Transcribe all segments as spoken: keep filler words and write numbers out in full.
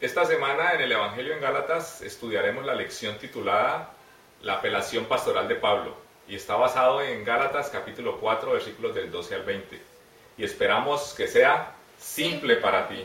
Esta semana en el Evangelio en Gálatas estudiaremos la lección titulada La apelación pastoral de Pablo y está basado en Gálatas capítulo cuatro versículos del doce al veinte y esperamos que sea simple para ti.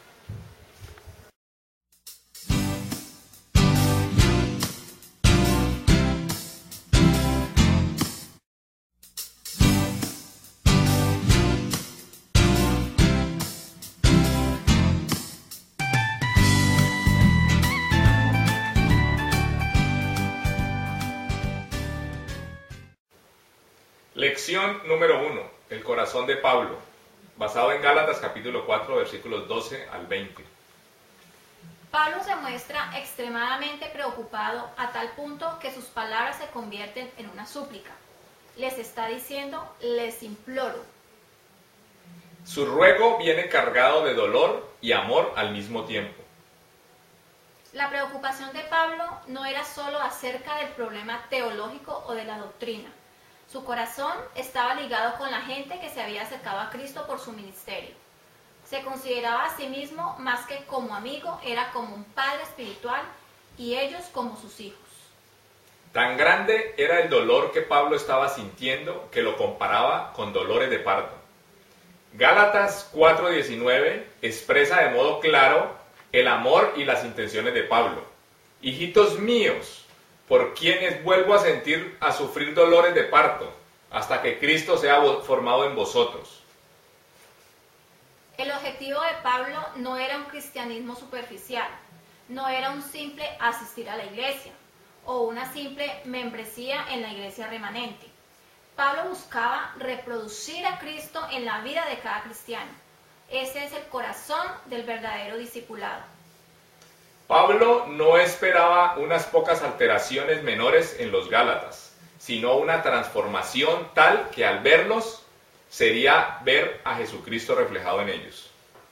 Lección número uno, el corazón de Pablo, basado en Gálatas capítulo cuatro, versículos doce al veinte. Pablo se muestra extremadamente preocupado a tal punto que sus palabras se convierten en una súplica. Les está diciendo, les imploro. Su ruego viene cargado de dolor y amor al mismo tiempo. La preocupación de Pablo no era solo acerca del problema teológico o de la doctrina. Su corazón estaba ligado con la gente que se había acercado a Cristo por su ministerio. Se consideraba a sí mismo más que como amigo, era como un padre espiritual y ellos como sus hijos. Tan grande era el dolor que Pablo estaba sintiendo que lo comparaba con dolores de parto. Gálatas cuatro diecinueve expresa de modo claro el amor y las intenciones de Pablo. Hijitos míos, por quienes vuelvo a sentir a sufrir dolores de parto, hasta que Cristo sea formado en vosotros. El objetivo de Pablo no era un cristianismo superficial, no era un simple asistir a la iglesia, o una simple membresía en la iglesia remanente. Pablo buscaba reproducir a Cristo en la vida de cada cristiano. Ese es el corazón del verdadero discipulado. Pablo no esperaba unas pocas alteraciones menores en los Gálatas, sino una transformación tal que al verlos sería ver a Jesucristo reflejado en ellos.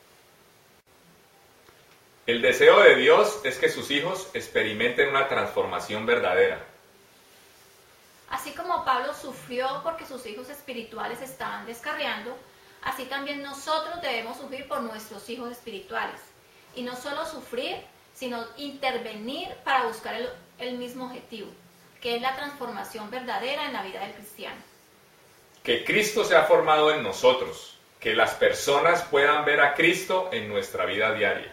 El deseo de Dios es que sus hijos experimenten una transformación verdadera. Así como Pablo sufrió porque sus hijos espirituales estaban descarriando, así también nosotros debemos sufrir por nuestros hijos espirituales. Y no solo sufrir, sino intervenir para buscar el, el mismo objetivo, que es la transformación verdadera en la vida del cristiano. Que Cristo sea formado en nosotros, que las personas puedan ver a Cristo en nuestra vida diaria.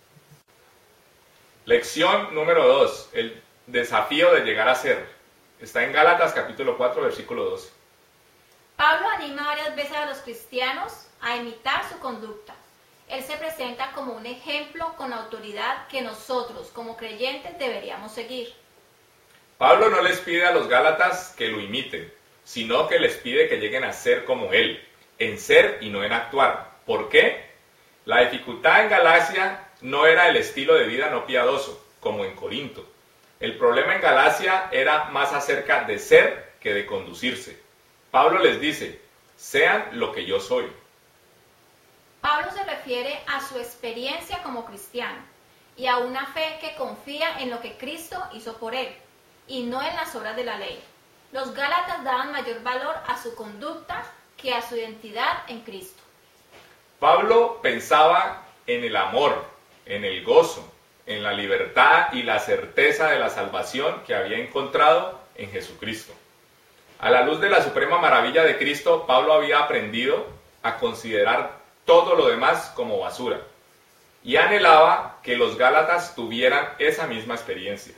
Lección número dos, el desafío de llegar a ser. Está en Gálatas capítulo cuatro, versículo doce. Pablo anima varias veces a los cristianos a imitar su conducta. Él se presenta como un ejemplo con autoridad que nosotros, como creyentes, deberíamos seguir. Pablo no les pide a los Gálatas que lo imiten, sino que les pide que lleguen a ser como él, en ser y no en actuar. ¿Por qué? La dificultad en Galacia no era el estilo de vida no piadoso, como en Corinto. El problema en Galacia era más acerca de ser que de conducirse. Pablo les dice, sean lo que yo soy. Pablo se refiere a su experiencia como cristiano y a una fe que confía en lo que Cristo hizo por él y no en las obras de la ley. Los Gálatas daban mayor valor a su conducta que a su identidad en Cristo. Pablo pensaba en el amor, en el gozo, en la libertad y la certeza de la salvación que había encontrado en Jesucristo. A la luz de la suprema maravilla de Cristo, Pablo había aprendido a considerar todo lo demás como basura, y anhelaba que los Gálatas tuvieran esa misma experiencia.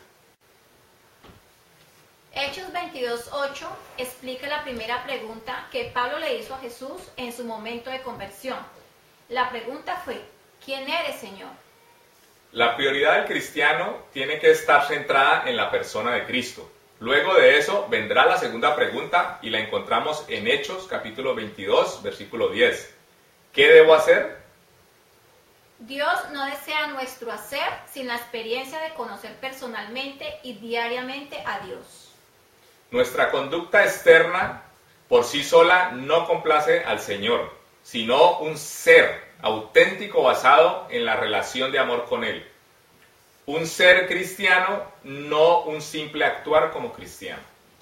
Hechos veintidós ocho explica la primera pregunta que Pablo le hizo a Jesús en su momento de conversión. La pregunta fue, ¿quién eres, Señor? La prioridad del cristiano tiene que estar centrada en la persona de Cristo. Luego de eso vendrá la segunda pregunta y la encontramos en Hechos capítulo veintidós, versículo diez. ¿Qué debo hacer? Dios no desea nuestro hacer sin la experiencia de conocer personalmente y diariamente a Dios. Nuestra conducta externa por sí sola no complace al Señor, sino un ser auténtico basado en la relación de amor con Él. Un ser cristiano, no un simple actuar como cristiano.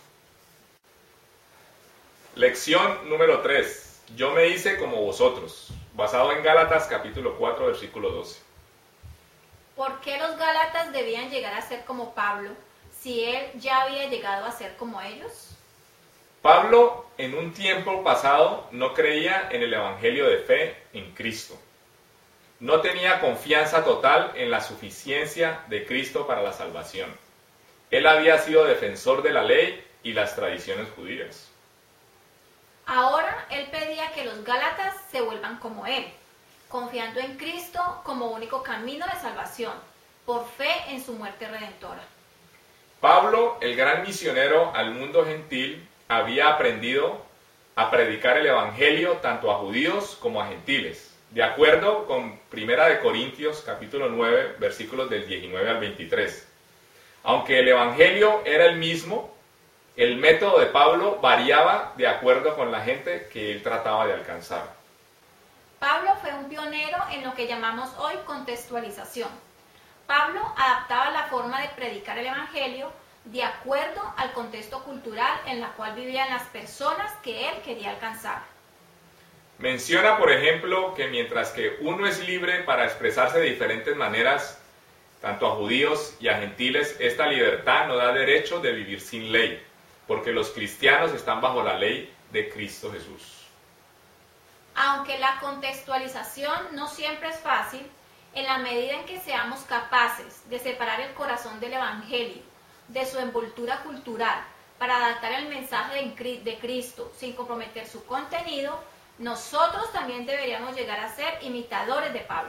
Lección número tres. Yo me hice como vosotros, basado en Gálatas capítulo cuatro, versículo doce. ¿Por qué los gálatas debían llegar a ser como Pablo si él ya había llegado a ser como ellos? Pablo, en un tiempo pasado, no creía en el evangelio de fe en Cristo. No tenía confianza total en la suficiencia de Cristo para la salvación. Él había sido defensor de la ley y las tradiciones judías. Ahora él pedía que los gálatas se vuelvan como él, confiando en Cristo como único camino de salvación, por fe en su muerte redentora. Pablo, el gran misionero al mundo gentil, había aprendido a predicar el evangelio tanto a judíos como a gentiles, de acuerdo con Primera de Corintios capítulo nueve, versículos del diecinueve al veintitrés. Aunque el evangelio era el mismo, el método de Pablo variaba de acuerdo con la gente que él trataba de alcanzar. Pablo fue un pionero en lo que llamamos hoy contextualización. Pablo adaptaba la forma de predicar el evangelio de acuerdo al contexto cultural en la cual vivían las personas que él quería alcanzar. Menciona, por ejemplo, que mientras que uno es libre para expresarse de diferentes maneras, tanto a judíos y a gentiles, esta libertad no da derecho de vivir sin ley, porque los cristianos están bajo la ley de Cristo Jesús. Aunque la contextualización no siempre es fácil, en la medida en que seamos capaces de separar el corazón del evangelio de su envoltura cultural para adaptar el mensaje de Cristo sin comprometer su contenido, nosotros también deberíamos llegar a ser imitadores de Pablo.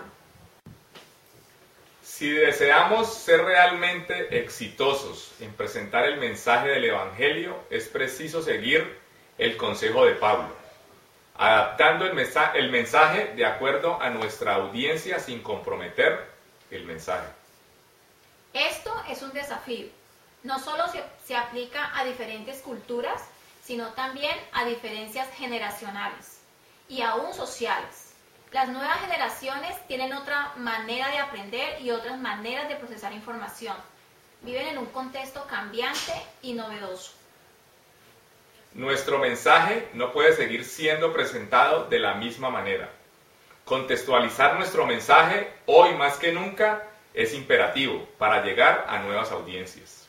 Si deseamos ser realmente exitosos en presentar el mensaje del Evangelio, es preciso seguir el consejo de Pablo, adaptando el mensaje, el mensaje de acuerdo a nuestra audiencia sin comprometer el mensaje. Esto es un desafío. No solo se, se aplica a diferentes culturas, sino también a diferencias generacionales y aún sociales. Las nuevas generaciones tienen otra manera de aprender y otras maneras de procesar información. Viven en un contexto cambiante y novedoso. Nuestro mensaje no puede seguir siendo presentado de la misma manera. Contextualizar nuestro mensaje hoy más que nunca es imperativo para llegar a nuevas audiencias.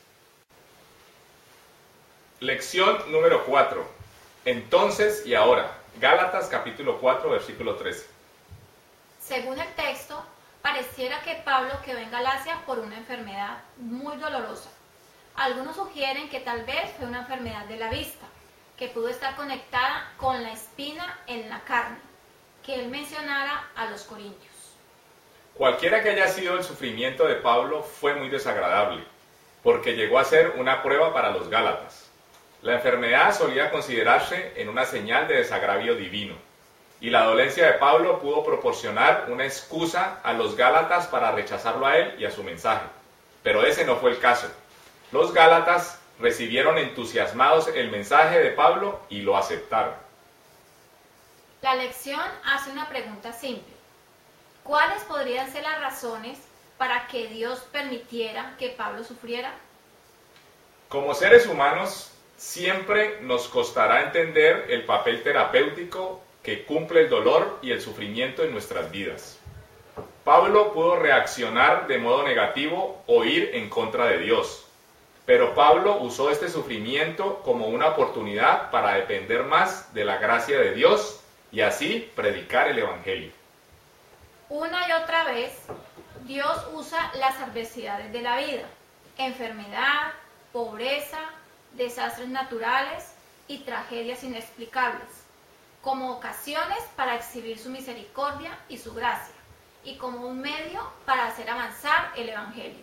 Lección número cuatro. Entonces y ahora. Gálatas capítulo cuatro, versículo trece. Según el texto, pareciera que Pablo quedó en Galacia por una enfermedad muy dolorosa. Algunos sugieren que tal vez fue una enfermedad de la vista, que pudo estar conectada con la espina en la carne, que él mencionara a los corintios. Cualquiera que haya sido el sufrimiento de Pablo fue muy desagradable, porque llegó a ser una prueba para los gálatas. La enfermedad solía considerarse en una señal de desagravio divino, y la dolencia de Pablo pudo proporcionar una excusa a los gálatas para rechazarlo a él y a su mensaje. Pero ese no fue el caso. Los gálatas recibieron entusiasmados el mensaje de Pablo y lo aceptaron. La lección hace una pregunta simple. ¿Cuáles podrían ser las razones para que Dios permitiera que Pablo sufriera? Como seres humanos, siempre nos costará entender el papel terapéutico que cumple el dolor y el sufrimiento en nuestras vidas. Pablo pudo reaccionar de modo negativo o ir en contra de Dios, pero Pablo usó este sufrimiento como una oportunidad para depender más de la gracia de Dios y así predicar el Evangelio. Una y otra vez, Dios usa las adversidades de la vida, enfermedad, pobreza, desastres naturales y tragedias inexplicables, como ocasiones para exhibir su misericordia y su gracia, y como un medio para hacer avanzar el Evangelio.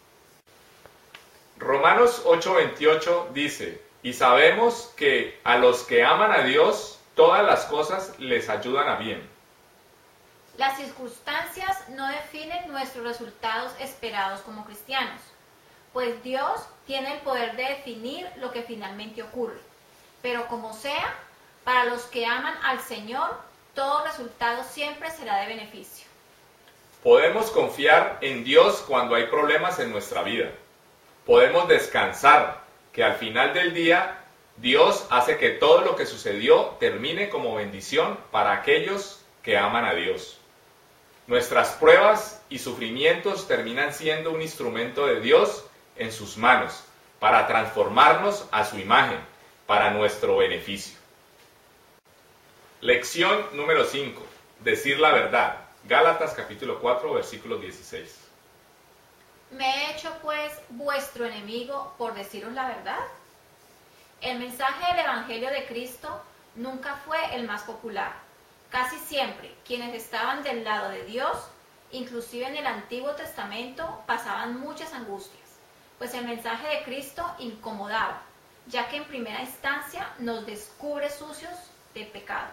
Romanos ocho veintiocho dice, y sabemos que a los que aman a Dios, todas las cosas les ayudan a bien. Las circunstancias no definen nuestros resultados esperados como cristianos, pues Dios tiene el poder de definir lo que finalmente ocurre. Pero como sea, para los que aman al Señor, todo resultado siempre será de beneficio. Podemos confiar en Dios cuando hay problemas en nuestra vida. Podemos descansar que al final del día, Dios hace que todo lo que sucedió termine como bendición para aquellos que aman a Dios. Nuestras pruebas y sufrimientos terminan siendo un instrumento de Dios en sus manos para transformarnos a su imagen, para nuestro beneficio. Lección número cinco. Decir la verdad. Gálatas capítulo cuatro, versículo dieciséis. ¿Me he hecho pues vuestro enemigo por deciros la verdad? El mensaje del Evangelio de Cristo nunca fue el más popular. Casi siempre quienes estaban del lado de Dios, inclusive en el Antiguo Testamento, pasaban muchas angustias, pues el mensaje de Cristo incomodaba, ya que en primera instancia nos descubre sucios de pecado.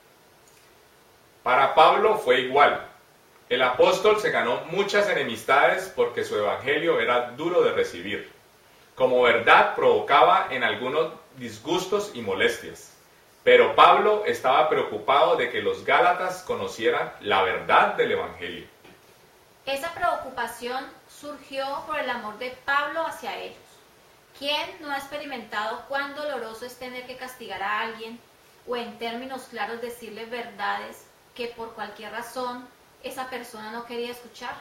Para Pablo fue igual. El apóstol se ganó muchas enemistades porque su evangelio era duro de recibir. Como verdad provocaba en algunos disgustos y molestias. Pero Pablo estaba preocupado de que los gálatas conocieran la verdad del evangelio. Esa preocupación surgió por el amor de Pablo hacia ellos. ¿Quién no ha experimentado cuán doloroso es tener que castigar a alguien o en términos claros decirle verdades que por cualquier razón esa persona no quería escuchar?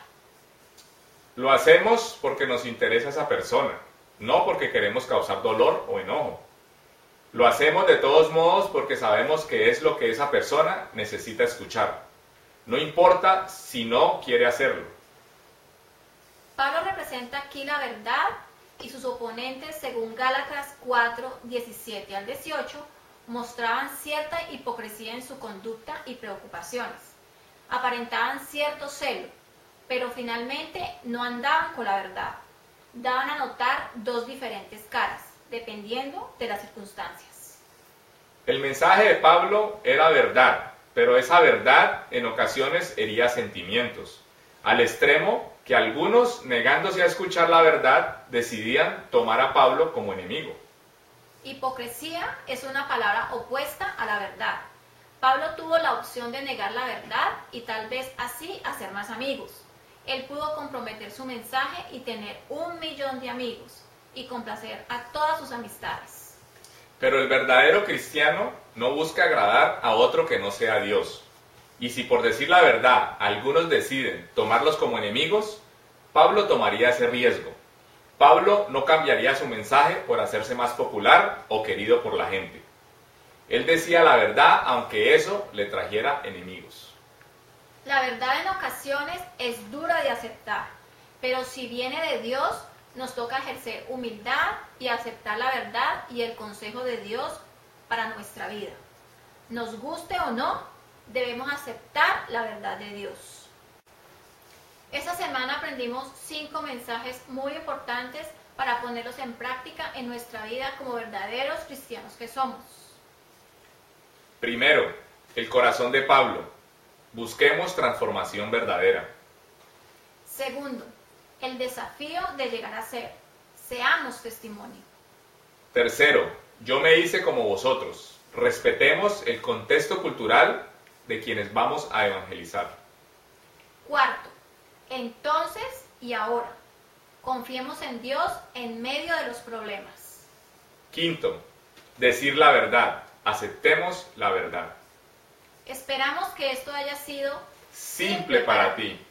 Lo hacemos porque nos interesa esa persona, no porque queremos causar dolor o enojo. Lo hacemos de todos modos porque sabemos que es lo que esa persona necesita escuchar. No importa si no quiere hacerlo. Pablo representa aquí la verdad y sus oponentes, según Gálatas cuatro, diecisiete al dieciocho, mostraban cierta hipocresía en su conducta y preocupaciones. Aparentaban cierto celo, pero finalmente no andaban con la verdad. Daban a notar dos diferentes caras, dependiendo de las circunstancias. El mensaje de Pablo era verdad, pero esa verdad en ocasiones hería sentimientos, al extremo que algunos, negándose a escuchar la verdad, decidían tomar a Pablo como enemigo. Hipocresía es una palabra opuesta a la verdad. Pablo tuvo la opción de negar la verdad y tal vez así hacer más amigos. Él pudo comprometer su mensaje y tener un millón de amigos y complacer a todas sus amistades. Pero el verdadero cristiano no busca agradar a otro que no sea Dios. Y si por decir la verdad algunos deciden tomarlos como enemigos, Pablo tomaría ese riesgo. Pablo no cambiaría su mensaje por hacerse más popular o querido por la gente. Él decía la verdad aunque eso le trajera enemigos. La verdad en ocasiones es dura de aceptar, pero si viene de Dios, nos toca ejercer humildad y aceptar la verdad y el consejo de Dios para nuestra vida. Nos guste o no, debemos aceptar la verdad de Dios. Esta semana aprendimos cinco mensajes muy importantes para ponerlos en práctica en nuestra vida como verdaderos cristianos que somos. Primero, el corazón de Pablo. Busquemos transformación verdadera. Segundo, el desafío de llegar a ser. Seamos testimonio. Tercero, yo me hice como vosotros. Respetemos el contexto cultural de quienes vamos a evangelizar. Cuarto, entonces y ahora. Confiemos en Dios en medio de los problemas. Quinto, decir la verdad. Aceptemos la verdad. Esperamos que esto haya sido Simple para ti.